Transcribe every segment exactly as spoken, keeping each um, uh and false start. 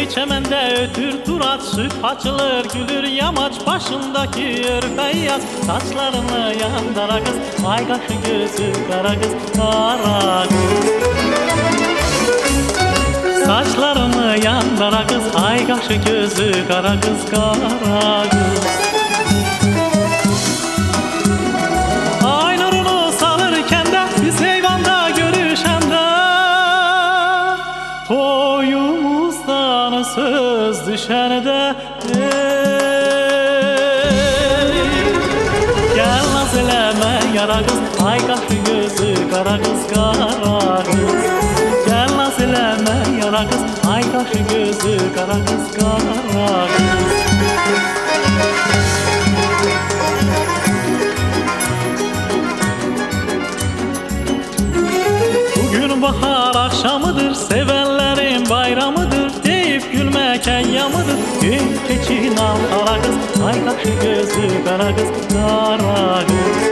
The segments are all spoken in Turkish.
çemende ötür turat, süt açılır gülür yamaç, başındaki örfeyyaz saçlarını yandıra kız, ay kaşı gözü kara kız, kara kız. Saçlarını yandıra kız, ay kaşı gözü kara kız, kara kız. Ay nurunu salırken de biz eyvanda görüşende, toyumuzdan söz düşende gel naz eleme yara kız, ay kaşı gözü kara kız, kara kız. Gel naz eleme yara kız, ay kaşı gözü kara kız, kara kız. Bugün bahar akşamıdır, sevenlerin bayramıdır, deyip gülmek eyyamıdır. Gün keçin al kara kız, ay kaşı gözü kara kız, kara kız.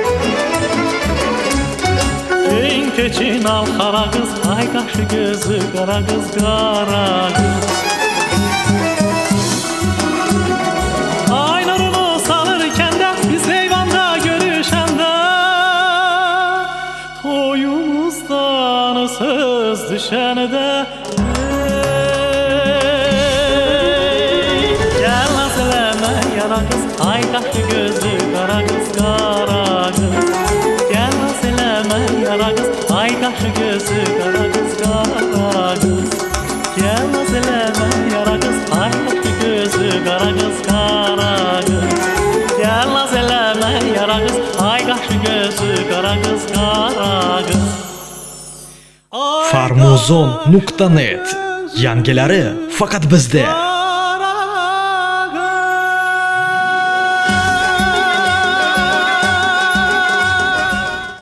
Gün keçin al kara kız, ay kaşı gözü kara kız, kara kız. Ay nurunu salırken de biz eyvanda görüşende, toyumuzdan söz düşende gel naz eleme yara kız, ay kaşı gözü kara kız, kara kız. Gel naz eleme yara kız, ay kaşı gözü kara kız, kara kız. Gel naz eleme yara kız, ay kaşı gözü kara kız, kara kız. Gel naz eleme yara kız, ay kaşı gözü kara kız, kara kız. farmuzon nuqta net yangilari faqat bizda.